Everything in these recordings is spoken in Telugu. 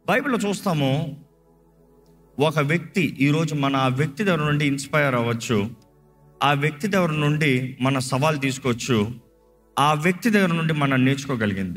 బైబిల్లో చూస్తాము, ఒక వ్యక్తి ఈరోజు మన ఆ వ్యక్తి దగ్గర నుండి ఇన్స్పైర్ అవ్వచ్చు, ఆ వ్యక్తి దగ్గర నుండి మన సవాల్ తీసుకోవచ్చు, ఆ వ్యక్తి దగ్గర నుండి మనం నేర్చుకోగలిగింది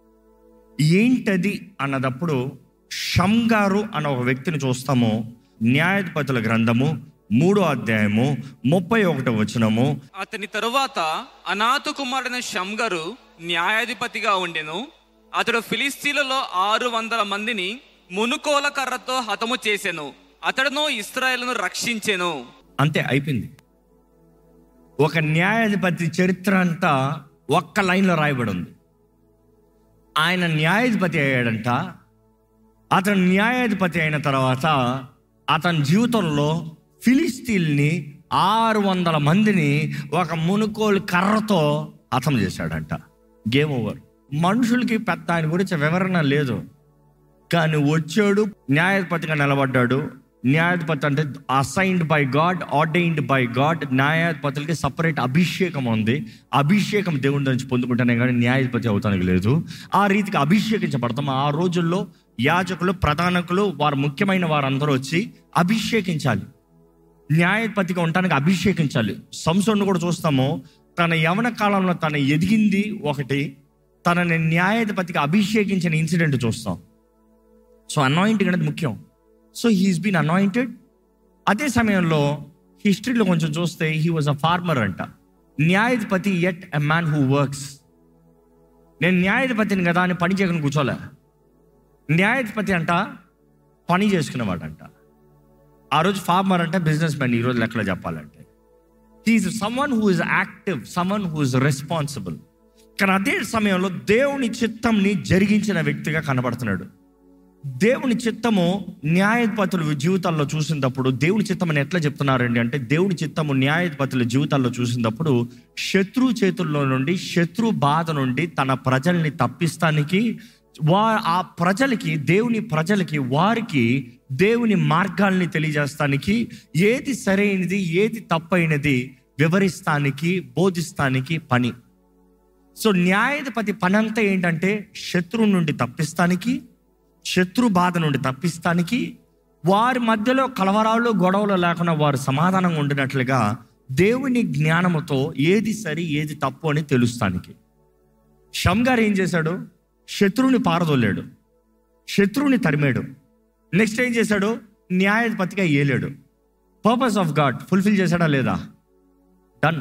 ఏంటది అన్నదప్పుడు షమ్గారు అన్న ఒక వ్యక్తిని చూస్తాము. న్యాయాధిపతుల గ్రంథము 3వ అధ్యాయము 31వ వచనము. అతని తరువాత అనాథ కుమారుడైన షమ్గరు న్యాయాధిపతిగా ఉండెను. అతడు ఫిలిస్తీన్లలో 600 మందిని మునుకోల కర్రతో హతము చేసెను. అతడును ఇశ్రాయేలును రక్షించెను. అంతే, అయిపోయింది. ఒక న్యాయాధిపతి చరిత్ర అంతా ఒక్క లైన్లో రాయబడి ఉంది. ఆయన న్యాయాధిపతి అయ్యాడంట. అతను న్యాయాధిపతి అయిన తర్వాత అతని జీవితంలో ఫిలిస్తీన్ని 600 మందిని ఒక మునుకోలు కర్రతో హతం చేశాడంట. Game over. మనుషులకి పెద్ద ఆయన గురించి వివరణ లేదు, కానీ వచ్చాడు, న్యాయాధిపతిగా నిలబడ్డాడు. న్యాయాధిపతి అంటే assigned by God, ordained by God. న్యాయాధిపతులకి సపరేట్ అభిషేకం ఉంది. అభిషేకం దేవుడి నుంచి పొందుకుంటేనే కానీ న్యాయాధిపతి అవుతానికి లేదు. ఆ రీతికి అభిషేకించబడతాం. ఆ రోజుల్లో యాజకులు, ప్రధానకులు, వారు ముఖ్యమైన వారందరూ వచ్చి అభిషేకించాలి, న్యాయాధిపతిగా ఉండటానికి అభిషేకించాలి. సంసోను కూడా చూస్తాము, తన యవన కాలంలో తను ఎదిగింది ఒకటి, తనని న్యాయాధిపతిగా అభిషేకించిన ఇన్సిడెంట్ చూస్తాం. సో అనాయింటింగ్ అనేది ముఖ్యం. So he's been anointed. అదే సమయంలో హిస్టరీలో కొంచెం చూస్తే హీ వాజ్ అ ఫార్మర్ అంట. న్యాయాధిపతి yet a man who works. నేను న్యాయాధిపతిని కదా అని పని చేయకుండా కూర్చోలే. న్యాయాధిపతి అంట పని చేసుకునేవాడంట. ఆ రోజు ఫార్మర్ అంటే బిజినెస్ మ్యాన్. ఈరోజు లెక్కలో చెప్పాలంటే he's someone who is active, someone who is responsible. కానీ అదే సమయంలో దేవుని చిత్తంని జరిగించిన వ్యక్తిగా కనబడుతున్నాడు. దేవుని చిత్తము న్యాయాధిపతుల జీవితాల్లో చూసినప్పుడు, దేవుని చిత్తం అని ఎట్లా చెప్తున్నారండి అంటే, దేవుని చిత్తము న్యాయాధిపతుల జీవితాల్లో చూసినప్పుడు శత్రు చేతుల్లో నుండి, శత్రు బాధ నుండి తన ప్రజల్ని తప్పిస్తానికి, ఆ ప్రజలకి, దేవుని ప్రజలకి, వారికి దేవుని మార్గాల్ని తెలియజేస్తానికి, ఏది సరైనది ఏది తప్పైనది వివరిస్తానికి, బోధిస్తానికి పని. సో న్యాయాధిపతి పని అంతా ఏంటంటే శత్రువు నుండి తప్పిస్తానికి, శత్రు బాధ నుండి తప్పిస్తానికి, వారి మధ్యలో కలవరాలు గొడవలు లేకుండా వారు సమాధానంగా ఉండినట్లుగా దేవుని జ్ఞానముతో ఏది సరి ఏది తప్పు అని తెలుస్తానికి. షమ్గారు ఏం చేశాడు? శత్రువుని పారదోలాడు, శత్రువుని తరిమాడు. నెక్స్ట్ ఏం చేశాడు? న్యాయాధిపతిగా ఏలాడు. పర్పస్ ఆఫ్ గాడ్ ఫుల్ఫిల్ చేశాడా లేదా? డన్.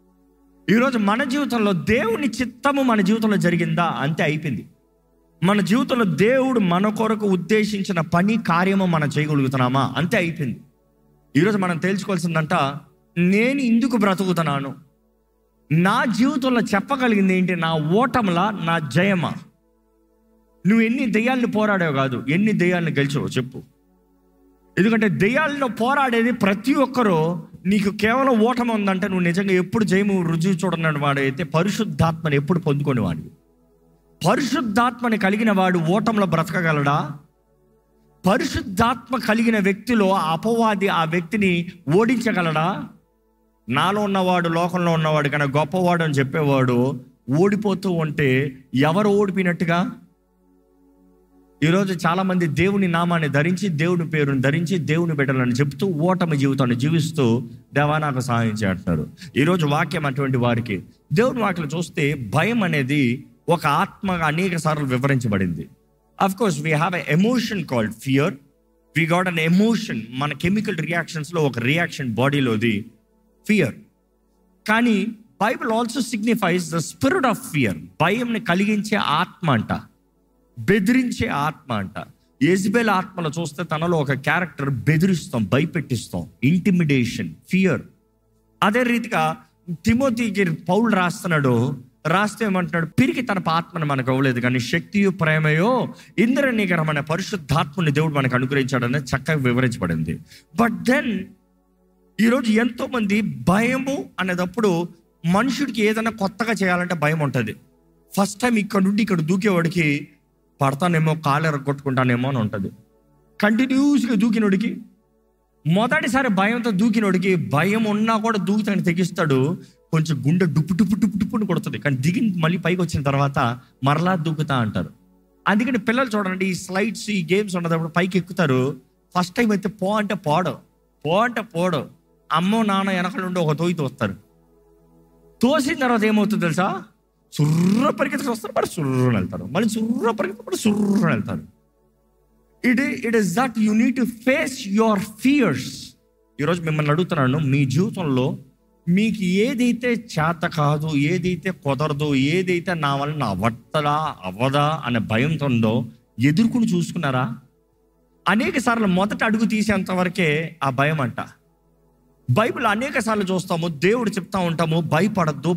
ఈరోజు మన జీవితంలో దేవుని చిత్తము మన జీవితంలో జరిగిందా? అంతే, అయిపోయింది. మన జీవితంలో దేవుడు మన కొరకు ఉద్దేశించిన పని, కార్యము మనం చేయగలుగుతున్నామా? అంతే, అయిపోయింది. ఈరోజు మనం తెలుసుకోవాల్సిందంట, నేను ఇందుకు బ్రతుకుతున్నాను, నా జీవితంలో చెప్పగలిగింది ఏంటి? నా ఓటములా, నా జయమా? నువ్వు ఎన్ని దెయ్యాలను పోరాడావు కాదు, ఎన్ని దెయ్యాలను గెలిచావు చెప్పు. ఎందుకంటే దెయ్యాలను పోరాడేది ప్రతి ఒక్కరూ. నీకు కేవలం ఓటమి ఉందంటే నువ్వు నిజంగా ఎప్పుడు జయము రుజువు చూడని వాడైతే పరిశుద్ధాత్మని ఎప్పుడు పొందుకొని వాడివి. పరిశుద్ధాత్మని కలిగిన వాడు ఓటంలో బ్రతకగలడా? పరిశుద్ధాత్మ కలిగిన వ్యక్తిలో అపవాది ఆ వ్యక్తిని ఓడించగలడా? నాలో ఉన్నవాడు లోకంలో ఉన్నవాడు కన్నా గొప్పవాడు అని చెప్పేవాడు ఓడిపోతూ ఉంటే ఎవరు ఓడిపోయినట్టుగా? ఈరోజు చాలామంది దేవుని నామాన్ని ధరించి, దేవుని పేరుని ధరించి, దేవుని బిడ్డలని చెప్తూ ఓటమి జీవితాన్ని జీవిస్తూ దేవా నాకు సహాయం చేస్తున్నారు. ఈరోజు వాక్యం అటువంటి వారికి, దేవుని వాక్యం చూస్తే భయం అనేది ఒక ఆత్మగా అనేక సార్లు వివరించబడింది. Of course we have a emotion called fear. We got an emotion. మన కెమికల్ రియాక్షన్స్లో ఒక రియాక్షన్ బాడీలోది ఫియర్. కానీ Bible also signifies the spirit of fear. భయంని కలిగించే ఆత్మ అంట, బెదిరించే ఆత్మ అంట. యెజబెల్ ఆత్మలో చూస్తే తనలో ఒక క్యారెక్టర్ బెదిరిస్తాం, భయపెట్టిస్తాం, ఇంటిమిడేషన్, ఫియర్. అదే రీతిగా తిమోతికి పౌలు రాస్తే ఏమంటున్నాడు? పిరికి తన ఆత్మను మనకు అవ్వలేదు, కానీ శక్తియు ప్రేమయో ఇంద్రనీకరమైన పరిశుద్ధాత్మని దేవుడు మనకు అనుగ్రహించాడని చక్కగా వివరించబడింది. బట్ దెన్ ఈరోజు ఎంతో మంది భయము అనేటప్పుడు మనుషుడికి ఏదైనా కొత్తగా చేయాలంటే భయం ఉంటుంది. ఫస్ట్ టైం ఇక్కడ నుండి ఇక్కడ దూకేవాడికి పడతానేమో, కాలు కొట్టుకుంటానేమో అని ఉంటుంది. కంటిన్యూస్గా దూకినోడికి, మొదటిసారి భయంతో దూకినోడికి భయం ఉన్నా కూడా దూకితాన్ని తెగిస్తాడు. కొంచెం గుండె డుప్పు డుప్పు డుప్పు డుప్పుని కొడుతుంది, కానీ దిగి మళ్ళీ పైకి వచ్చిన తర్వాత మరలా దూకుతా అంటారు. అందుకని పిల్లలు చూడండి, ఈ స్లైడ్స్, ఈ గేమ్స్ ఉన్నప్పుడు పైకి ఎక్కుతారు. ఫస్ట్ టైం అయితే పో అంటే పోడు. అమ్మో నాన్న వెనక నుండి ఒక తోయి తోస్తారు. తోసిన తర్వాత ఏమవుతుంది తెలుసా? సుర్ర పరిగెత్తుకు వస్తారు, మరి సుర్రని వెళ్తారు, మళ్ళీ సుర్ర పరిగెత్తుకు సుర్రని వెళ్తారు. It is that you need to face your fears. ఈరోజు మిమ్మల్ని అడుగుతున్నాను, మీ జీవితంలో మీకు ఏదైతే చేత కాదు, ఏదైతే కుదరదు, ఏదైతే నా వల్ల అవ్వదా అనే భయంతో ఉందో ఎదుర్కొని చూసుకున్నారా? అనేక సార్లు మొదట అడుగు తీసేంత వరకే ఆ భయం అంట. బైబిల్ అనేక సార్లు చూస్తాము, దేవుడు చెప్తా ఉంటాము, భయపడద్దు.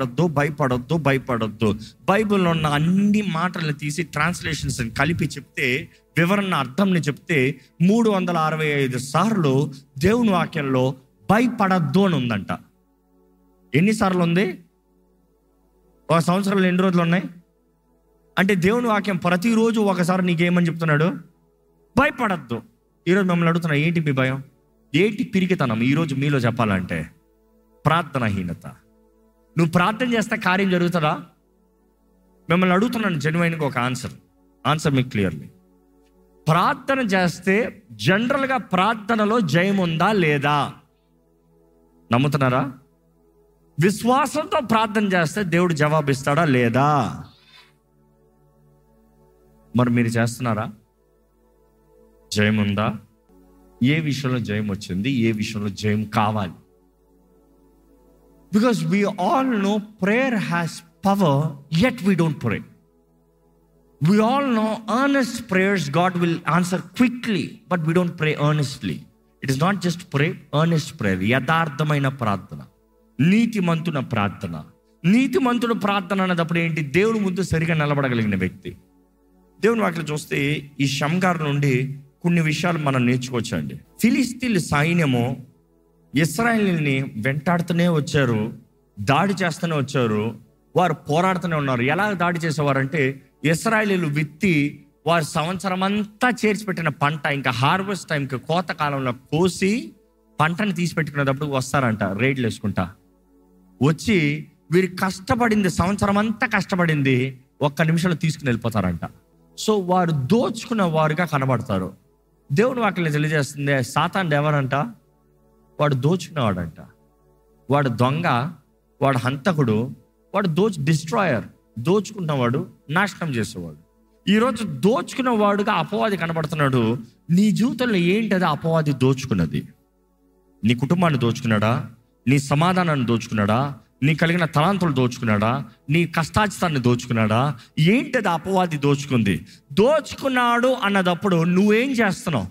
బైబిల్లో ఉన్న అన్ని మాటలను తీసి ట్రాన్స్లేషన్స్ కలిపి చెప్తే, వివరణ అర్థంని చెప్తే 365 సార్లు దేవుని వాక్యంలో భయపడద్దు అని ఉందంట. ఎన్నిసార్లు ఉంది? ఒక సంవత్సరంలో ఎన్ని రోజులు ఉన్నాయి? అంటే దేవుని వాక్యం ప్రతిరోజు ఒకసారి నీకేమని చెప్తున్నాడు? భయపడద్దు. ఈరోజు మిమ్మల్ని అడుగుతున్నా, ఏంటి మీ భయం? ఏంటి పిరికితనం? ఈరోజు మీలో చెప్పాలంటే ప్రార్థనాహీనత. నువ్వు ప్రార్థన చేస్తే కార్యం జరుగుతుందా? మిమ్మల్ని అడుగుతున్నాను జెన్యున్గా ఒక ఆన్సర్ మీకు క్లియర్లీ. ప్రార్థన చేస్తే జనరల్గా ప్రార్థనలో జయం ఉందా లేదా? నమ్ముతున్నారా? విశ్వాసంతో ప్రార్థన చేస్తే దేవుడు జవాబిస్తాడా లేదా? మరి మీరు చేస్తున్నారా? జయం ఉందా? ఏ విషయంలో జయం వచ్చింది, ఏ విషయంలో జయం కావాలి? Because we all know prayer has power, yet we don't pray. We all know earnest prayers God will answer quickly, but we don't pray earnestly. It is not just pray, earnest prayer. యథార్థమైన ప్రార్థన, నీతిమంతున ప్రార్థన. నీతిమంతుడు ప్రార్థన అన్నప్పుడు ఏంటి? దేవుని ముందు సరిగా నిలబడగలిగిన వ్యక్తి. దేవుని వాక్యం చూస్తే ఈ షమ్గార్ నుండి కొన్ని విషయాలు మనం నేర్చుకోవచ్చండి. ఫిలిస్తీన్ల సైన్యము ఇశ్రాయేలుని వెంటాడుతూనే వచ్చారు, దాడి చేస్తూనే వచ్చారు, వారు పోరాడుతూనే ఉన్నారు. ఎలా దాడి చేసేవారంటే, ఇశ్రాయేలీలు విత్తి వారు సంవత్సరం అంతా చేర్చి పెట్టిన పంట ఇంకా హార్వెస్ట్ టైంకి కోత కాలంలో కోసి పంటని తీసి పెట్టుకునేటప్పుడు వస్తారంట, రైడ్లు వేసుకుంటా వచ్చి వీరు కష్టపడింది, సంవత్సరం అంతా కష్టపడింది ఒక్క నిమిషంలో తీసుకుని వెళ్ళిపోతారంట. సో వారు దోచుకున్న వారుగా కనబడతారు. దేవుని వాక్యం తెలియజేస్తుంది, సాతానుడు ఎవరంట? వాడు దోచుకునేవాడంట. వాడు దొంగ, వాడు హంతకుడు, వాడు డిస్ట్రాయర్. దోచుకున్నవాడు, నాశనం చేసేవాడు. ఈరోజు దోచుకున్న వాడుగా అపవాది కనబడుతున్నాడు. నీ జీవితంలో ఏంటి అది అపవాది దోచుకున్నది? నీ కుటుంబాన్ని దోచుకున్నాడా? నీ సమాధానాన్ని దోచుకున్నాడా? నీ కలిగిన తలాంతులు దోచుకున్నాడా? నీ కష్టాచితాన్ని దోచుకున్నాడా? ఏంటది అపవాది దోచుకుంది? దోచుకున్నాడు అన్నదప్పుడు నువ్వేం చేస్తున్నావు?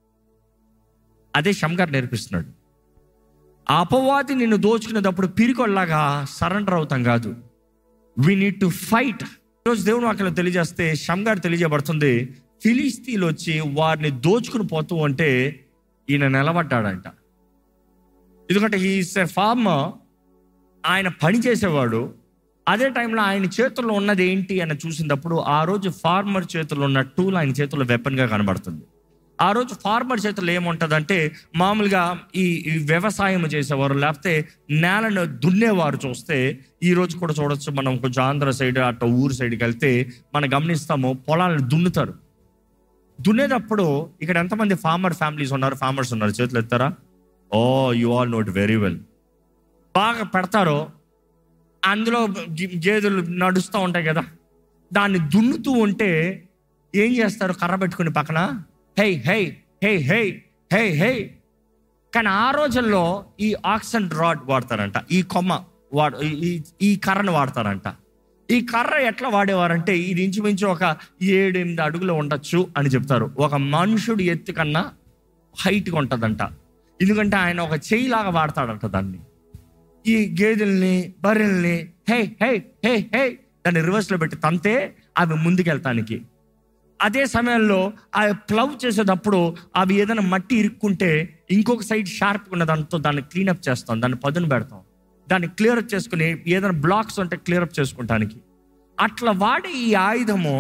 అదే షమ్గార్ నేర్పిస్తున్నాడు. ఆ అపవాది నిన్ను దోచుకునేటప్పుడు పిరికొల్లాగా సరెండర్ అవుతాం కాదు, వీ నీడ్ టు ఫైట్. ఈరోజు దేవుని వాక్యంలో తెలియజేస్తే షమ్గార్ తెలియజేయబడుతుంది, ఫిలిస్తీన్లు వచ్చి వారిని దోచుకుని పోతూ అంటే ఈయన నిలబడ్డాడంట. ఎందుకంటే హీఈస్ ఎ ఫార్మర్, ఆయన పని చేసేవాడు. అదే టైంలో ఆయన చేతుల్లో ఉన్నది ఏంటి అని చూసినప్పుడు ఆ రోజు ఫార్మర్ చేతుల్లో ఉన్న టూల్ ఆయన చేతుల్లో వెపన్గా కనబడుతుంది. ఆ రోజు ఫార్మర్ చేతుల్లో ఏముంటుందంటే, మామూలుగా ఈ వ్యవసాయం చేసేవారు లేకపోతే నేలను దున్నేవారు చూస్తే, ఈ రోజు కూడా చూడొచ్చు మనం కొంచెం ఆంధ్ర సైడ్ అట్లా ఊరు సైడ్కి వెళ్తే మనం గమనిస్తాము, పొలాలను దున్నుతారు. దున్నేటప్పుడు ఇక్కడ ఎంతమంది ఫార్మర్స్ ఉన్నారు? చేతులు ఎత్తారా? Oh, you all know it very well. బాగా పెడతారు, అందులో గేదెలు నడుస్తూ ఉంటాయి కదా, దాన్ని దున్నుతూ ఉంటే ఏం చేస్తారు? కర్ర పెట్టుకుని పక్కన హై హై హై హై హై హై. కానీ ఆ రోజుల్లో ఈ ఆక్సన్ రాడ్ వాడతారంట, ఈ కొమ్మ ఈ కర్రను వాడతారంట. ఈ కర్ర ఎట్లా వాడేవారంటే, ఇది ఇంచుమించు ఒక 7-8 అడుగులు ఉండొచ్చు అని చెప్తారు. ఒక మనుషుడు ఎత్తు కన్నా హైట్గా ఉంటుందంట. ఎందుకంటే ఆయన ఒక చెయ్యిలాగా వాడతాడంట దాన్ని. ఈ గేదెల్ని బర్రెల్ని హే హే హే హే దాన్ని రివర్స్లో పెట్టి తంతే అవి ముందుకెళ్తానికి. అదే సమయంలో ఆ ప్లవ్ చేసేటప్పుడు అవి ఏదైనా మట్టి ఇరుక్కుంటే ఇంకొక సైడ్ షార్ప్గా ఉన్న దాంతో దాన్ని క్లీనప్ చేస్తాం, దాన్ని పదును పెడతాం, దాన్ని క్లియరప్ చేసుకుని ఏదైనా బ్లాక్స్ ఉంటే క్లియరప్ చేసుకుంటానికి. అట్లా వాడే ఈ ఆయుధము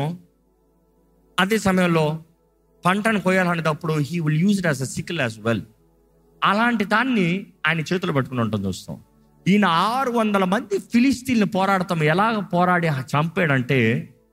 అదే సమయంలో పంటను కోయాలనేటప్పుడు he will use it as a sickle as well. అలాంటి దాన్ని ఆయన చేతులు పట్టుకుని ఉంటుంది చూస్తాం. ఈయన 600 మంది ఫిలిస్తీన్లు పోరాడతాం ఎలాగ పోరాడి చంపాడంటే,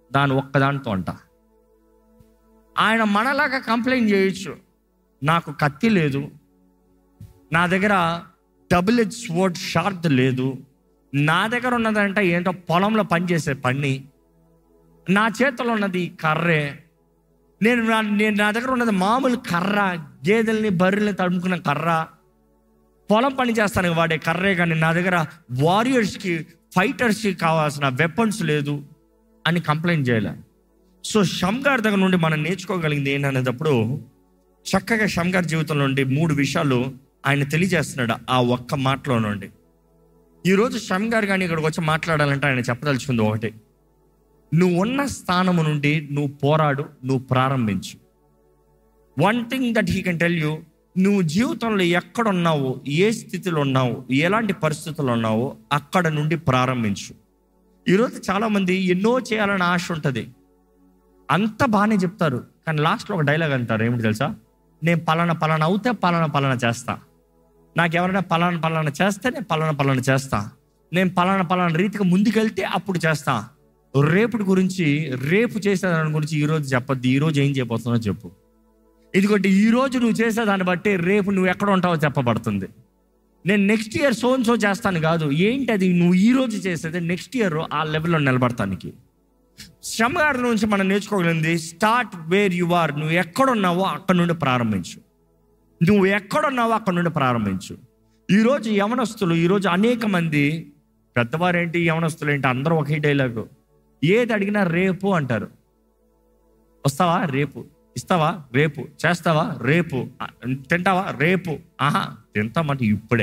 దాని ఒక్కదానితో అంట. ఆయన మనలాగా కంప్లైంట్ చేయొచ్చు, నాకు కత్తి లేదు, నా దగ్గర డబుల్ ఎడ్జ్ స్వర్డ్ షార్ప్ లేదు, నా దగ్గర ఉన్నదంటే ఏంటో పొలంలో పనిచేసే పని, నా చేతిలో ఉన్నది కర్రే, నేను నా దగ్గర ఉన్నది మామూలు కర్ర, గేదెల్ని బర్రెల్ని తడుముకున్న కర్ర, పొలం పని చేస్తానికి వాడే కర్రే, కానీ నా దగ్గర వారియర్స్కి ఫైటర్స్కి కావాల్సిన వెపన్స్ లేదు అని కంప్లైంట్ చేయలే. సో షమ్గార్ దగ్గర నుండి మనం నేర్చుకోగలిగింది ఏంటనేటప్పుడు, చక్కగా షమ్గార్ జీవితంలో నుండి 3 విషయాలు ఆయన తెలియజేస్తున్నాడు ఆ ఒక్క మాటలో నుండి. ఈరోజు షమ్గార్ కానీ ఇక్కడికి వచ్చి మాట్లాడాలంటే ఆయన చెప్పదలుచుకుంది ఒకటి: నువ్వు ఉన్న స్థానము నుండి నువ్వు పోరాడు, నువ్వు ప్రారంభించు. One thing that he can tell you, నువ్వు జీవితంలో ఎక్కడున్నావో, ఏ స్థితిలో ఉన్నావో, ఎలాంటి పరిస్థితుల్లో ఉన్నావో అక్కడ నుండి ప్రారంభించు. ఈరోజు చాలామంది ఎన్నో చేయాలని ఆశ ఉంటుంది, అంత బాగానే చెప్తారు, కానీ లాస్ట్లో ఒక డైలాగ్ అంటారు, ఏమిటి తెలుసా? నేను పలానా అవుతే పలానా చేస్తా, నాకు ఎవరైనా పలానా చేస్తే నేను పలానా చేస్తా, నేను పలానా రీతిగా ముందుకెళ్తే అప్పుడు చేస్తా. రేపటి గురించి, రేపు చేసేదాని గురించి ఈరోజు చెప్పద్దు, ఈరోజు ఏం చేయబోతున్నావు చెప్పు. ఇదిగోటి ఈరోజు నువ్వు చేసేదాన్ని బట్టి రేపు నువ్వు ఎక్కడ ఉంటావో చెప్పబడుతుంది. నేను నెక్స్ట్ ఇయర్ సో చేస్తాను కాదు, ఏంటి అది నువ్వు ఈరోజు చేసేది నెక్స్ట్ ఇయర్ ఆ లెవెల్లో నిలబడతానికి. షమ్గార్ నుంచి మనం నేర్చుకోగలిగింది, స్టార్ట్ వేర్ యు ఆర్. నువ్వు ఎక్కడున్నావో అక్కడ నుండి ప్రారంభించు. నువ్వు ఎక్కడున్నావో అక్కడ నుండి ప్రారంభించు. ఈరోజు యవనస్తులు, ఈరోజు అనేక మంది పెద్దవారేంటి, యవనస్తులు ఏంటి, అందరూ ఒకే డైలాగు, ఏది అడిగినా రేపు అంటారు. వస్తావా రేపు, ఇస్తావా రేపు, చేస్తావా రేపు, తింటావా రేపు. తింటామంటే ఇప్పుడే.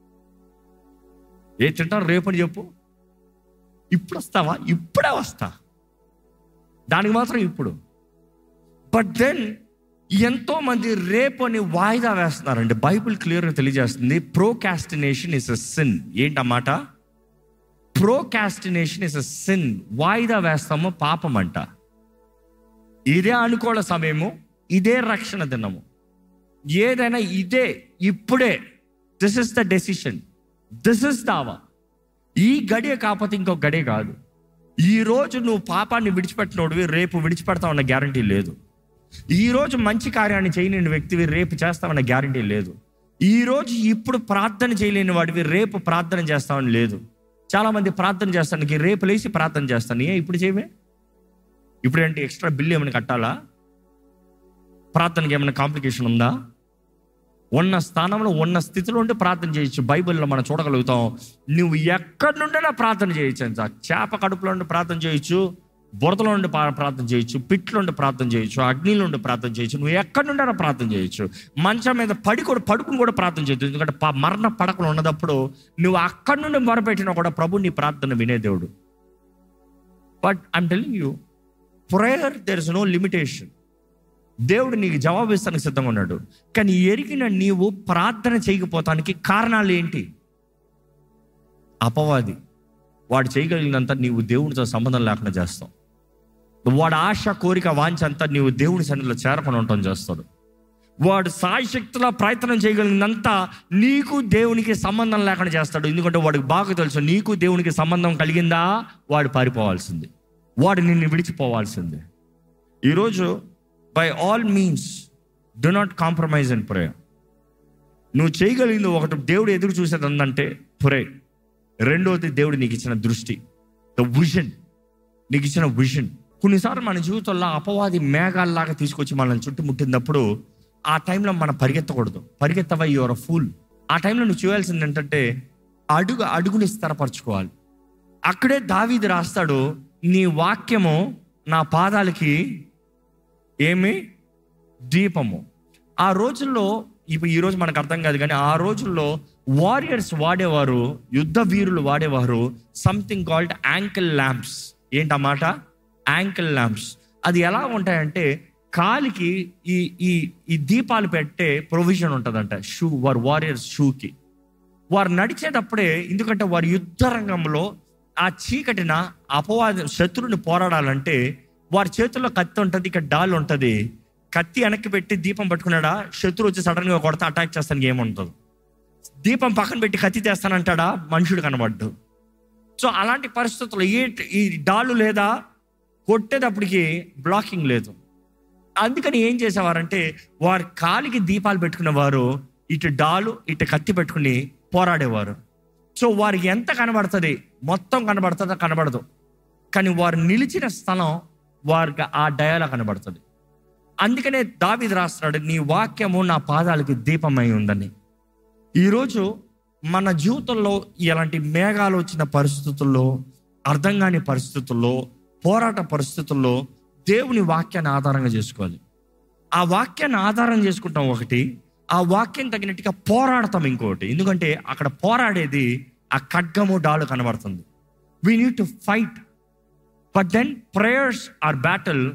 ఏ తింటావు రేపు అని చెప్పు. ఇప్పుడు వస్తావా, ఇప్పుడే వస్తా, దానికి మాత్రం ఇప్పుడు. బట్ దెన్ ఎంతో మంది రేపు అని వాయిదా వేస్తున్నారండి. బైబిల్ క్లియర్గా తెలియజేస్తుంది, ప్రోకాస్టినేషన్ ఇస్ ఎ సిన్. ఏంటన్నమాట? Procrastination is a sin. వాయిదా వేస్తాము పాపం అంట. ఇదే అనుకూల సమయము, ఇదే రక్షణ దినము, ఏదైనా ఇదే, ఇప్పుడే. This is the decision, this is దావా. ఈ గడియ కాకపోతే ఇంకో గడియ కాదు. ఈరోజు నువ్వు పాపాన్ని విడిచిపెట్టినోడివి రేపు విడిచిపెడతావన్న గ్యారంటీ లేదు. ఈరోజు మంచి కార్యాన్ని చేయలేని వ్యక్తివి రేపు చేస్తావన్న గ్యారంటీ లేదు. ఈరోజు ఇప్పుడు ప్రార్థన చేయలేని వాడివి రేపు ప్రార్థన చేస్తావని లేదు. చాలామంది ప్రార్థన చేస్తానికి రేపు లేచి ప్రార్థన చేస్తాను, ఇప్పుడు చేయవే, ఇప్పుడు ఏంటి ఎక్స్ట్రా బిల్లు ఏమైనా కట్టాలా, ప్రార్థనకి ఏమైనా కాంప్లికేషన్ ఉందా? ఉన్న స్థానంలో ఉన్న స్థితిలో ఉండి ప్రార్థన చేయొచ్చు. బైబిల్లో మనం చూడగలుగుతాం, నువ్వు ఎక్కడి నుండైనా ప్రార్థన చేయొచ్చు. అంత చేప కడుపులో ఉండి ప్రార్థన చేయొచ్చు, బురదలో ఉండి ప్రార్థన చేయొచ్చు, పిట్లో ఉండి ప్రార్థన చేయొచ్చు, అగ్నిలో ఉండి ప్రార్థన చేయొచ్చు, నువ్వు ఎక్కడి నుండైనా ప్రార్థన చేయొచ్చు. మంచం మీద పడుకుని కూడా ప్రార్థన చేయొచ్చు. ఎందుకంటే మరణ పడకలు ఉన్నప్పుడు నువ్వు అక్కడి నుండి మొరపెట్టినా కూడా ప్రభు నీ ప్రార్థన వినే దేవుడు. But I'm telling you, prayer there is no limitation. దేవుడు నీకు జవాబు ఇస్తానికి సిద్ధంగా ఉన్నాడు. కానీ ఎరిగిన నీవు ప్రార్థన చేయకపోతానికి కారణాలు ఏంటి? అపవాది వాడు చేయగలిగినంత నీవు దేవునితో సంబంధం లేకుండా చేస్తావు. వాడు ఆశ, కోరిక, వాంఛ అంతా నీవు దేవుని సన్నిధిలో చేరకుండా ఉండటం చేస్తాడు. వాడు సాయశక్తిలో ప్రయత్నం చేయగలిగినంత నీకు దేవునికి సంబంధం లేకుండా చేస్తాడు. ఎందుకంటే వాడికి బాగా తెలుసు, నీకు దేవునికి సంబంధం కలిగిందా వాడు పారిపోవాల్సింది, వాడు నిన్ను విడిచిపోవాల్సిందే. ఈరోజు by all means do not compromise in prayer. నువ్వు చేయగలిగింది ఒకటి, దేవుడు ఎదురు చూసేది అందంటే ప్రే. రెండోది దేవుడు నీకు ఇచ్చిన దృష్టి, ద విజన్, నీకు ఇచ్చిన విజన్. కొన్నిసార్లు మన జీవితంలో అపవాది మేఘాల్లాగా తీసుకొచ్చి మనల్ని చుట్టుముట్టినప్పుడు ఆ టైంలో మనం పరిగెత్తకూడదు. పరిగెత్తవా, యువర్ అ ఫూల్. ఆ టైంలో నువ్వు చేయాల్సింది ఏంటంటే అడుగుని స్థిరపరచుకోవాలి. అక్కడే దావీదు రాస్తాడు, నీ వాక్యము నా పాదాలకి ఏమి దీపము. ఆ రోజుల్లో, ఇప్పుడు ఈరోజు మనకు అర్థం కాదు కానీ ఆ రోజుల్లో వారియర్స్ వాడేవారు, యుద్ధ వీరులు వాడేవారు సంథింగ్ కాల్డ్ యాంకిల్ ల్యాంప్స్. ఏంటన్నమాట? Ankle lamps. అది ఎలా ఉంటాయంటే కాలికి ఈ దీపాలు పెట్టే ప్రొవిజన్ ఉంటుందంట షూ, వారు వారియర్స్ షూకి. వారు నడిచేటప్పుడే, ఎందుకంటే వారి యుద్ధ రంగంలో ఆ చీకటిన అపవాది శత్రువుని పోరాడాలంటే వారి చేతుల్లో కత్తి ఉంటుంది, ఇక్కడ డాల్ ఉంటుంది. కత్తి వెనక్కి పెట్టి దీపం పట్టుకున్నాడా, శత్రువు వచ్చి సడన్గా కొడతా అటాక్ చేస్తానికి ఏముంటుంది. దీపం పక్కన పెట్టి కత్తి తెస్తానంటాడా, మనుషుడు కనబడ్డు. సో అలాంటి పరిస్థితుల్లో ఈ డాలు లేదా కొట్టేటప్పటికి బ్లాకింగ్ లేదు. అందుకని ఏం చేసేవారంటే వారి కాలికి దీపాలు పెట్టుకున్న వారు ఇటు డాలు ఇటు కత్తి పెట్టుకుని పోరాడేవారు. సో వారికి ఎంత కనబడుతుంది, మొత్తం కనబడుతుందో కనబడదు, కానీ వారు నిలిచిన స్థలం వారికి ఆ డయాలో కనబడుతుంది. అందుకనే దావీదు రాస్తున్నాడు, నీ వాక్యము నా పాదాలకి దీపమై ఉందని. ఈరోజు మన జీవితంలో ఇలాంటి మేఘాలు వచ్చిన పరిస్థితుల్లో, అర్థం కాని పరిస్థితుల్లో, పోరాట పరిస్థితుల్లో దేవుని వాక్యాన్ని ఆధారంగా చేసుకోవాలి. ఆ వాక్యాన్ని ఆధారం చేసుకుంటాం ఒకటి, ఆ వాక్యం తగినట్టుగా పోరాడతాం ఇంకొకటి. ఎందుకంటే అక్కడ పోరాడేది ఆ ఖడ్గము డాలు కనబడుతుంది. We need to fight, but then prayers are battle,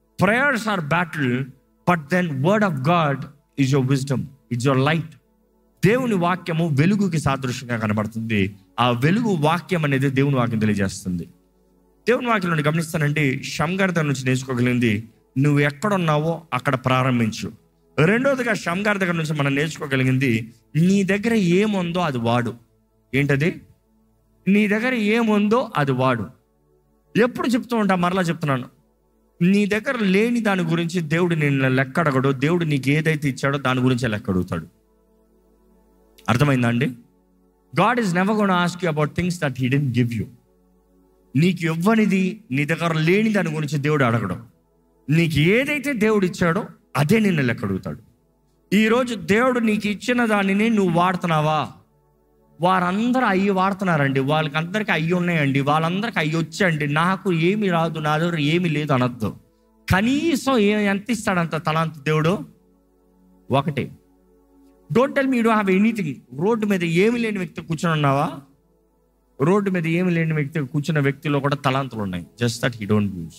but then word of God is your wisdom, it's your light. దేవుని వాక్యము వెలుగుకి సాదృశ్యంగా కనబడుతుంది. ఆ వెలుగు వాక్యం అనేది దేవుని వాక్యం తెలియజేస్తుంది. దేవుని వాక్యంలో గమనిస్తానంటే షమ్గార్ దగ్గర నుంచి నేర్చుకోగలిగింది, నువ్వు ఎక్కడున్నావో అక్కడ ప్రారంభించు. రెండోదిగా షమ్గార్ దగ్గర నుంచి మనం నేర్చుకోగలిగింది, నీ దగ్గర ఏముందో అది వాడు. ఏంటది? నీ దగ్గర ఏముందో అది వాడు. ఎప్పుడు చెప్తూ ఉంటా, మరలా చెప్తున్నాను, నీ దగ్గర లేని దాని గురించి దేవుడు నిన్ను లెక్క అడగడు. దేవుడు నీకు ఏదైతే ఇచ్చాడో దాని గురించి లెక్క అడుగుతాడు. అర్థమైందా అండి? God is never gonna ask you about things that he didn't give you. నీకు ఇవ్వనిది, నీ దగ్గర లేని దాని గురించి దేవుడు అడగడం. నీకు ఏదైతే దేవుడు ఇచ్చాడో అదే నిన్ను లెక్క అడుగుతాడు. ఈరోజు దేవుడు నీకు ఇచ్చిన దానిని నువ్వు వాడుతున్నావా? వారందరూ అయ్యి వాడుతున్నారండి, వాళ్ళకి అందరికీ అయ్యి ఉన్నాయండి, వాళ్ళందరికీ అయ్యి వచ్చండి, నాకు ఏమి రాదు, నా దగ్గర ఏమి లేదు అనొద్దు. కనీసం ఎంత ఇస్తాడంత తలాంత దేవుడు? ఒకటి. Don't tell me you don't have anything. Road మీద ఏమి లేని వ్యక్తి కూర్చొని ఉన్నావా? రోడ్డు మీద ఏమి లేని వ్యక్తి కూర్చున్న వ్యక్తిలో కూడా తలాంతులు ఉన్నాయి, just that he don't use.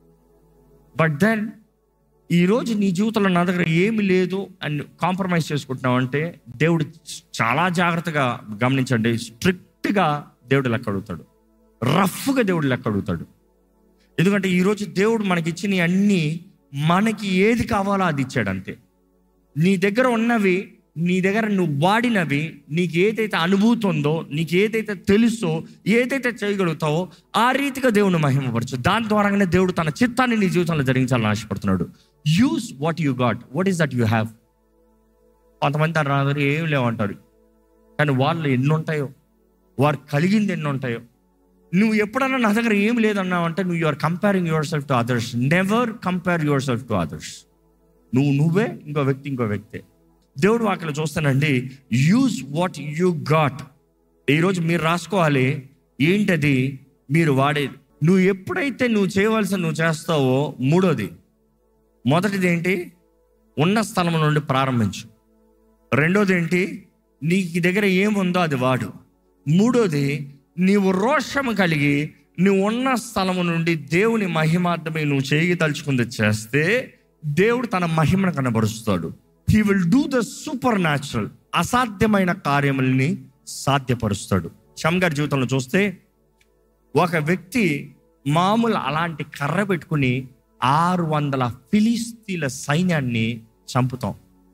But then ఈరోజు నీ జీవితంలో నా దగ్గర ఏమి లేదు అని కాంప్రమైజ్ చేసుకుంటున్నావు అంటే దేవుడు చాలా జాగ్రత్తగా గమనించండి, స్ట్రిక్ట్గా దేవుడు లెక్క అడుగుతాడు, రఫ్గా దేవుడు లెక్క అడుగుతాడు. ఎందుకంటే ఈరోజు దేవుడు మనకి ఇచ్చిన అన్నీ మనకి ఏది కావాలో అది ఇచ్చాడు అంతే. నీ దగ్గర ఉన్నవి, నీ దగ్గర నువ్వు వాడినవి, నీకు ఏదైతే అనుభూతి ఉందో, నీకు ఏదైతే తెలుసో, ఏదైతే చేయగలుగుతావో ఆ రీతిగా దేవుని మహిమపరచు. దాని ద్వారానే దేవుడు తన చిత్తాన్ని నీ జీవితంలో జరిగించాలని ఆశపడుతున్నాడు. Use what you got. What is that you have? కొంతమంది తన దగ్గర ఏం లేవంటారు, కానీ వాళ్ళు ఎన్ని ఉంటాయో, వారు కలిగింది ఎన్ని ఉంటాయో. నువ్వు ఎప్పుడన్నా నా దగ్గర ఏం లేదన్నావు అంటే నువ్వు are comparing yourself to others. Never compare yourself to others. నువ్వే, ఇంకో వ్యక్తే. దేవుడు వాక్యలో చూస్తానండి, యూజ్ వాట్ యు గాట్. ఈరోజు మీరు రాసుకోవాలి ఏంటది మీరు వాడేది. నువ్వు ఎప్పుడైతే నువ్వు చేయవలసిన నువ్వు చేస్తావో, మొదటిది ఏంటి? ఉన్న స్థలం నుండి ప్రారంభించు. రెండోది ఏంటి? నీ దగ్గర ఏముందో అది వాడు. మూడోది, నీవు రోషము కలిగి నువ్వు ఉన్న స్థలము నుండి దేవుని మహిమార్థమే నువ్వు చేయదలుచుకుంది చేస్తే దేవుడు తన మహిమను కనబరుస్తాడు. He will do the supernatural. అసాధ్యమైన కార్యముల్ని సాధ్యపరుస్తాడు. షమ్గార్ జీవితంలో చూస్తే ఒక వ్యక్తి మామూలు అలాంటి కర్ర పెట్టుకుని 600 ఫిలిస్తీన్ల సైన్యాన్ని చంపుతాం.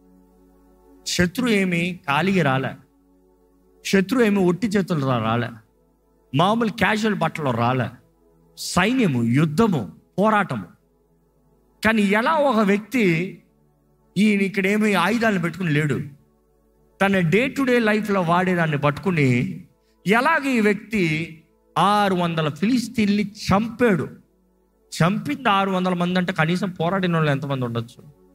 శత్రువు ఏమి ఖాళీగా రాలే, శత్రువు ఏమి ఒట్టి చేతులు రాలే, మామూలు క్యాజువల్ బట్టలు రాలే. సైన్యము, యుద్ధము, పోరాటము. కానీ ఎలా ఒక వ్యక్తి ఈయన ఇక్కడేమి ఆయుధాలను పెట్టుకుని లేడు, తన డే టు డే లైఫ్లో వాడేదాన్ని పట్టుకుని ఎలాగ ఈ వ్యక్తి 600 ఫిలిస్తీన్ని చంపాడు. చంపింది 600 మంది అంటే కనీసం పోరాడిన వాళ్ళు ఎంతమంది ఉండొచ్చు?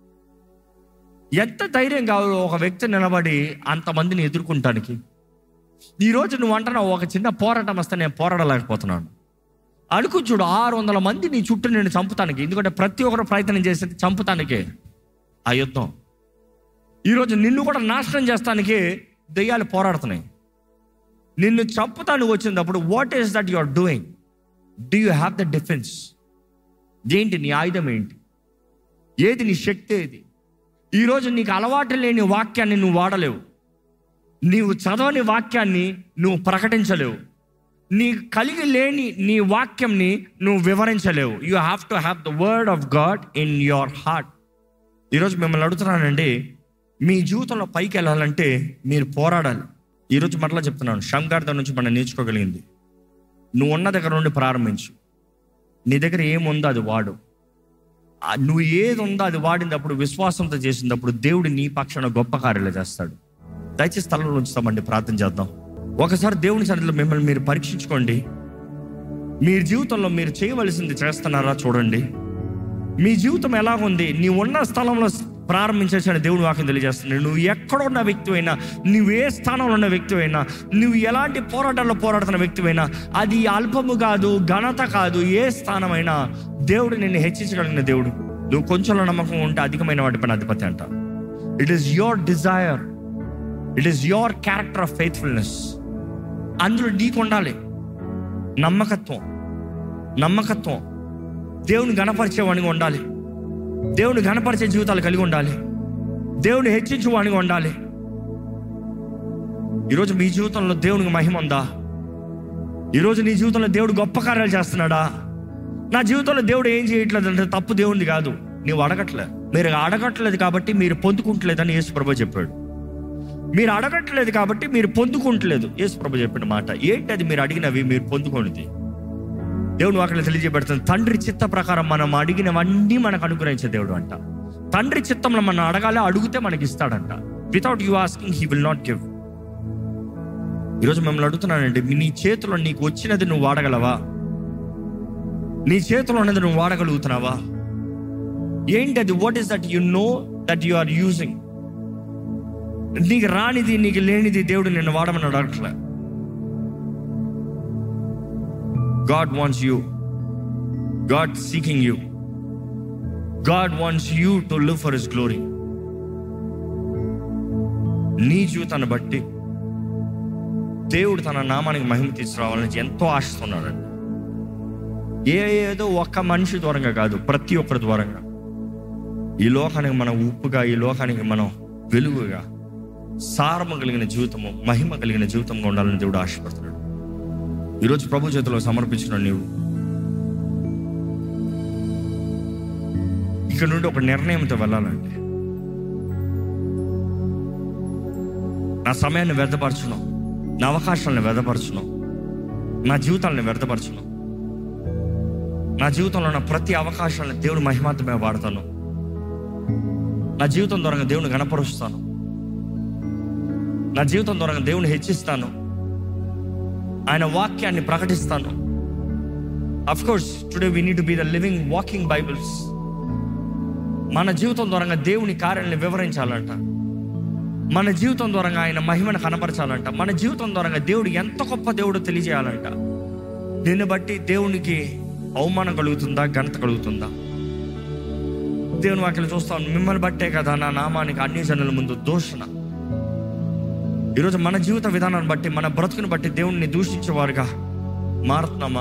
ఎంత ధైర్యం కావాలి ఒక వ్యక్తి నిలబడి అంతమందిని ఎదుర్కొంటానికి? ఈరోజు నువ్వు అంటున్నావు ఒక చిన్న పోరాటం వస్తే నేను పోరాడలేకపోతున్నాను అనుకు. చూడు, 600 మంది నీ చుట్టూ నేను చంపుతానికి. ఎందుకంటే ప్రతి ఒక్కరు ప్రయత్నం చేసేది చంపుతానికే ఆ యుద్ధం. ఈరోజు నిన్ను కూడా నాశనం చేస్తానికే దెయ్యాలు పోరాడుతున్నాయి. నిన్ను చంపుతానికి వచ్చినప్పుడు what is that you are doing? Do you have the defence? ఏంటి నీ ఆయుధం? ఏంటి? ఏది నీ శక్తి? ఏది? ఈరోజు నీకు అలవాటు లేని వాక్యాన్ని నువ్వు వాడలేవు, నీవు చదవని వాక్యాన్ని నువ్వు ప్రకటించలేవు, నీకు కలిగి లేని నీ వాక్యంని నువ్వు వివరించలేవు. You have to have the word of God in your heart. ఈరోజు మిమ్మల్ని అడుగుతున్నానండి, మీ జీవితంలో పైకి వెళ్ళాలంటే మీరు పోరాడాలి. ఈరోజు మరలా చెప్తున్నాను, షమ్గార్ దగ్గర నుంచి మనం నేర్చుకోగలిగింది, నువ్వు ఉన్న దగ్గర నుండి ప్రారంభించు. నీ దగ్గర ఏముందో అది వాడు. నువ్వు ఏది ఉందో అది వాడినప్పుడు, విశ్వాసంతో చేసినప్పుడు దేవుడు నీ పక్షాన గొప్ప కార్యాలు చేస్తాడు. దయచేసి స్థలంలో ఉంచుతామండి, ప్రార్థన చేద్దాం. ఒకసారి దేవుని సన్నిధిలో మిమ్మల్ని మీరు పరీక్షించుకోండి. మీ జీవితంలో మీరు చేయవలసింది చేస్తున్నారా చూడండి. మీ జీవితం ఎలాగుంది? నీ ఉన్న స్థలంలో ప్రారంభించేసిన దేవుడు వాక్యం తెలియజేస్తున్నాడు. నువ్వు ఎక్కడున్న వ్యక్తి అయినా, నువ్వు ఏ స్థానంలో ఉన్న వ్యక్తి అయినా, నువ్వు ఎలాంటి పోరాటాల్లో పోరాడుతున్న వ్యక్తి అయినా, అది అల్పము కాదు, ఘనత కాదు, ఏ స్థానమైనా దేవుడు నిన్ను హెచ్చించగలిగిన దేవుడు. నువ్వు కొంచెంలో నమ్మకం ఉంటే అధికమైన వాటిపైన అధిపతి అంట. It is your desire, it is your character of faithfulness. అందులో నీకు ఉండాలి నమ్మకత్వం. దేవుని గణపరిచేవాడిగా ఉండాలి. దేవుని గణపరిచే జీవితాలు కలిగి ఉండాలి. దేవుని హెచ్చించేవాడిగా ఉండాలి. ఈరోజు మీ జీవితంలో దేవునికి మహిమ ఉందా? ఈరోజు నీ జీవితంలో దేవుడు గొప్ప కార్యాలు చేస్తున్నాడా? నా జీవితంలో దేవుడు ఏం చేయట్లేదు అంటే తప్పు దేవుడిది కాదు, నీవు అడగట్లేదు. మీరు అడగట్లేదు కాబట్టి మీరు పొందుకుంటలేదని యేసు ప్రభు చెప్పాడు. మీరు అడగట్లేదు కాబట్టి మీరు పొందుకుంటలేదు, యేసు ప్రభు చెప్పిన మాట. ఏంటి అది? మీరు అడిగినవి మీరు పొందుకోనిది. దేవుడు వాక్యం తెలియజేయబడుతుంది. తండ్రి చిత్త ప్రకారం మనం అడిగినవన్నీ మనకు అనుగ్రహించే దేవుడు అంట. తండ్రి చిత్తంలో మనం అడగాలి, అడిగితే మనకి ఇస్తాడంట. Without you asking he will not give. ఈరోజు మిమ్మల్ని అడుగుతున్నానండి, నీ చేతిలో నీకు వచ్చినది నువ్వు వాడగలవా? నీ చేతిలో ఉన్నది నువ్వు వాడగలుగుతున్నావా? ఏంటి అది? What is that you know that you are using? నీకు రానిది, నీకు లేనిది దేవుడు నిన్ను వాడమని అడగట్లే. God wants you. God seeking you. God wants you to live for His glory. నీ జీవితాన్ని బట్టి దేవుడు తన నామానికి మహిమ తీసుకురావాలని ఎంతో ఆశిస్తున్నాడండి. ఏదో ఒక్క మనిషి ద్వారంగా కాదు, ప్రతి ఒక్కరి ద్వారంగా. ఈ లోకానికి మనం ఉప్పుగా, ఈ లోకానికి మనం వెలుగుగా, సారము కలిగిన జీవితము, మహిమ కలిగిన జీవితంగా ఉండాలని దేవుడు ఆశపడుతున్నాడు. ఈరోజు ప్రభు చేతిలో సమర్పించిన నీవు ఇక్కడ నుండి ఒక నిర్ణయంతో వెళ్ళాలంటే, నా సమయాన్ని వ్యర్థపరచను, నా అవకాశాలను వ్యర్థపరచను, నా జీవితాలను వ్యర్థపరచను. నా జీవితంలో ఉన్న ప్రతి అవకాశాలను దేవుడు మహిమార్థమే వాడతాను. నా జీవితం ద్వారా దేవుని గణపరుస్తాను. నా జీవితం ద్వారా దేవుని హెచ్చిస్తాను. ఆయన వాక్యాన్ని ప్రకటిస్తాను. Of course today we need to be the living walking Bibles. మన జీవితం ద్వారా దేవుని కార్యాలను వివరించాలంట. మన జీవితం ద్వారా ఆయన మహిమను కనపరచాలంట. మన జీవితం ద్వారా దేవుడు ఎంత గొప్ప దేవుడో తెలియజేయాలంట. దీన్ని బట్టి దేవునికి అవమానం కలుగుతుందా, ఘనత కలుగుతుందా? దేవుని వాక్యాలు చూస్తాను, మిమ్మల్ని బట్టే కదా నా నామానికి అన్ని జనుల ముందు దూషణ. ఈరోజు మన జీవిత విధానాన్ని బట్టి, మన బ్రతుకుని బట్టి దేవుణ్ణి దూషించేవారుగా మారుతున్నామా?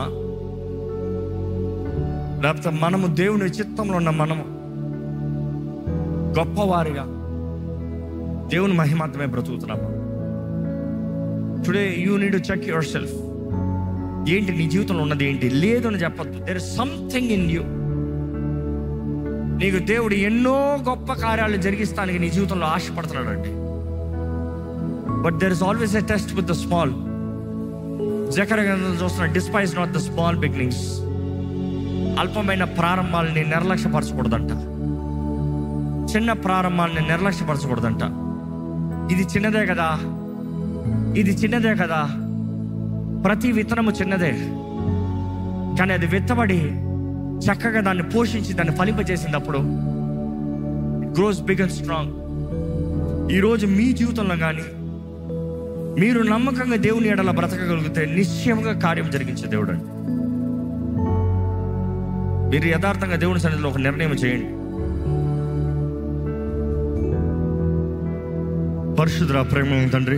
లేకపోతే మనము దేవుని చిత్తంలో ఉన్న మనము గొప్పవారిగా దేవుని మహిమాత్రమే బ్రతుకుతున్నామా? Today you need to check yourself. ఏంటి నీ జీవితంలో ఉన్నది? ఏంటి లేదు అని చెప్పొద్దు. There is something in you. నీకు దేవుడు ఎన్నో గొప్ప కార్యాలు జరిగిస్తానికి నీ జీవితంలో ఆశపడుతున్నాడు అండి. But there is always a test with the small. జకర్యా గ్రంథంలో చూస్తున్నా, despise not the small beginnings. అల్పమైన ప్రారంభాలని నిర్లక్ష్యపరచకూడదంట. చిన్న ప్రారంభాలని నిర్లక్ష్యపరచకూడదంట. ఇది చిన్నదే కదా, ఇది చిన్నదే కదా. ప్రతి విత్తనము చిన్నదే, కానీ అది విత్తబడి చక్కగా దాన్ని పోషించి దాన్ని ఫలింపజేసినప్పుడు it grows big and strong. ఈరోజు మీ జీవితంలో కానీ మీరు నమ్మకంగా దేవుని ఎడల బ్రతకగలిగితే నిశ్చయంగా కార్యం జరిగించే దేవుడు అండి. మీరు యథార్థంగా దేవుని సన్నిధిలో ఒక నిర్ణయం చేయండి. పరిశుద్ధ ప్రేమ తండ్రి,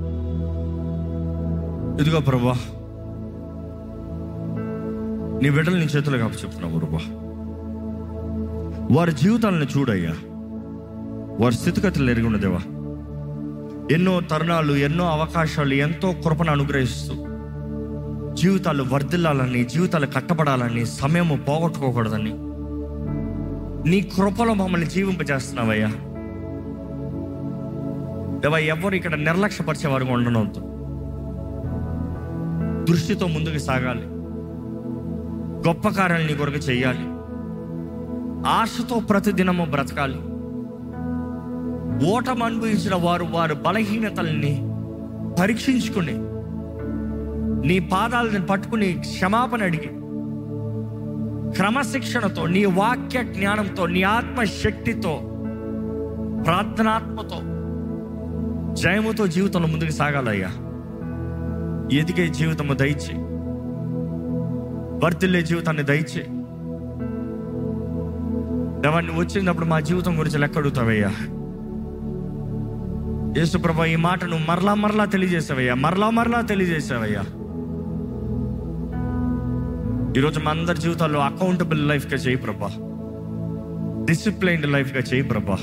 ఇదిగో ప్రభువా, నీ బిడ్డలు నీ చేతులు కాపు చెప్తున్నావు ప్రభువా. వారి జీవితాలను చూడయ్యా, వారి స్థితిగతులు ఎరిగి ఉన్న దేవా. ఎన్నో తరుణాలు, ఎన్నో అవకాశాలు, ఎంతో కృపను అనుగ్రహిస్తూ జీవితాలు వర్ధిల్లాలని, జీవితాలు కట్టబడాలని, సమయము పోగొట్టుకోకూడదని నీ కృపలో మమ్మల్ని జీవింపజేస్తున్నావయ్యా దేవా. ఎవరు ఇక్కడ నిర్లక్ష్యపరిచేవారుగా ఉండనవద్దు. దృష్టితో ముందుకు సాగాలి, గొప్ప కార్యాలు నీ కొరకు చెయ్యాలి. ఆశతో ప్రతిదినము బ్రతకాలి. ఓటమి అనుభవించిన వారు వారి బలహీనతల్ని పరీక్షించుకుని నీ పాదాలను పట్టుకుని క్షమాపణ అడిగి క్రమశిక్షణతో, నీ వాక్య జ్ఞానంతో, నీ ఆత్మశక్తితో, ప్రార్థనాత్మతో, జయముతో జీవితంలో ముందుకు సాగాలయ్యా. ఎదిగే జీవితము దయచేయి, వర్ధిల్లే జీవితాన్ని దయచేయి. దేవాన్ని వచ్చినప్పుడు మా జీవితం గురించి లెక్క అడుగుతావయ్యా. యేసు ప్రభువా, ఈ మాటను మరలా తెలియజేసావయ్యా, మరలా తెలియజేసావయ్యా. ఈరోజు మా అందరి జీవితాల్లో అకౌంటబుల్ లైఫ్గా చేయి ప్రభా, డిసిప్లైన్డ్ లైఫ్గా చేయి ప్రభా.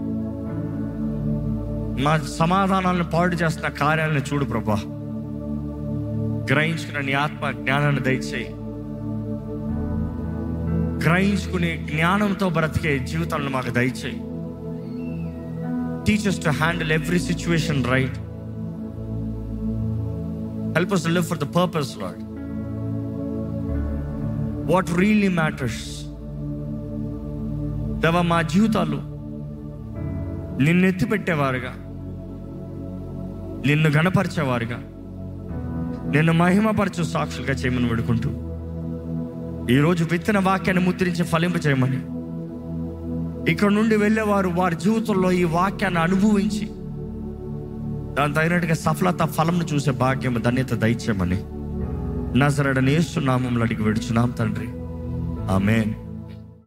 మా సమాధానాలను పాడు చేస్తున్న కార్యాలను చూడు ప్రభా. గ్రహించుకున్న నీ ఆత్మ జ్ఞానాన్ని దయచేయి. గ్రహించుకునే జ్ఞానంతో బ్రతికే జీవితాలను మాకు దయచేయి. Teach us to handle every situation right. Help us to live for the purpose, Lord. What really matters. దేవా, మా జీవితాలు నిన్ను ఎత్తిపెట్టేవారుగా, నిన్ను గణపరిచేవారుగా, నిన్ను మహిమపరచు సాక్షులుగా చేయమని వేడుకుంటూ, ఈరోజు విత్తన వాక్యాన్ని ముద్రించి ఫలింప చేయమని, ఇక్కడ నుండి వెళ్ళేవారు వారి జీవితంలో ఈ వాక్యాన్ని అనుభవించి దాని తగినట్టుగా సఫలత ఫలంను చూసే భాగ్యం, ధన్యత దయచేయమని నజరేయుడైన యేసు నామములో అడిగి వేడుచున్నాం తండ్రి. ఆమేన్.